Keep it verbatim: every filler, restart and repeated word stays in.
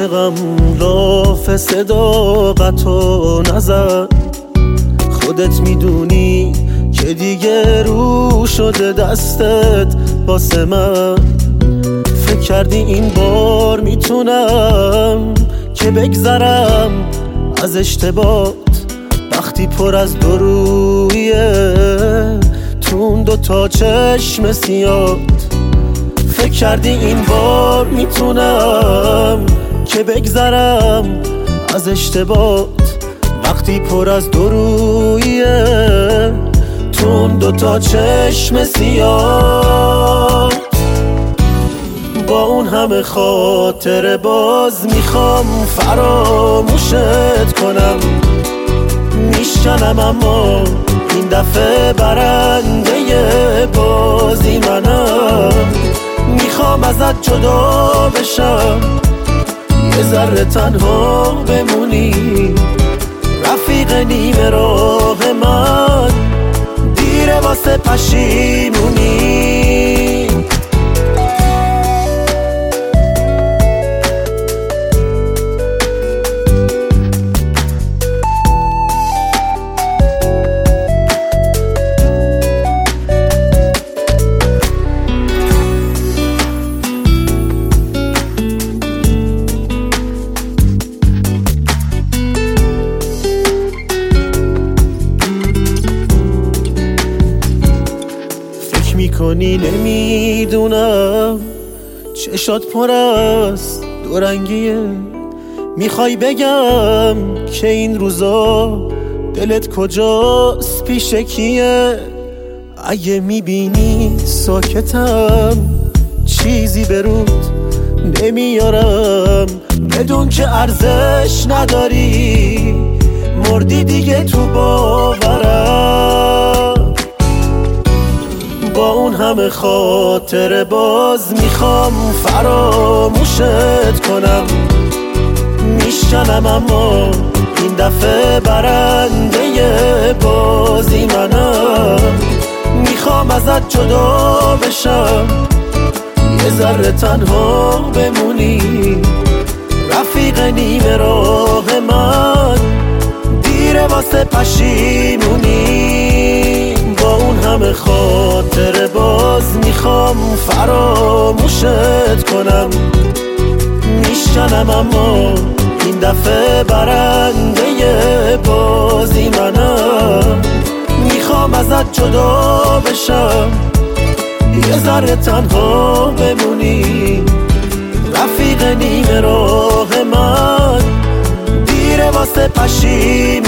عاشقم لاف صداقتو نزد، خودت میدونی که دیگه رو شده دستت واسه من. فکر کردی این بار میتونم که بگذرم از اشتباهات وقتی پر از درویه تون دو تا چشم سیاد. فکر کردی این بار میتونم که بگذرم از اشتباهات وقتی پر از درویه تون دو تا چشم سیاد. با اون همه خاطر باز میخوام فراموشت کنم، میشکنم اما این دفعه برنده بازی منم. میخوام ازت جدا بشم، یه ذره تنها بمونی، رفیق نیمه راه من، دیره واسه پشیمونی. میکنی نمیدونم چشات پر از دو رنگیه، میخوای بگم که این روزا دلت کجاست پیش کیه. اگه میبینی ساکتم چیزی به رود نمیارم، بدون که ارزش نداری، مردی دیگه تو باورم. با اون همه خاطر باز میخوام فراموشت کنم، میشکنم اما این دفعه برنده بازی منم. میخوام ازت جدا بشم، یه ذره تنها بمونی، رفیق نیمه راه من، دیره واسه پشیمونی. با اون همه خاطر باز میخوام فراموشت کنم، میشکنم اما این دفعه برنده بازی منم. میخوام ازت جدا بشم، یه ذره تنها بمونی، رفیق نیمه راه من، دیره واسه پشیمونی.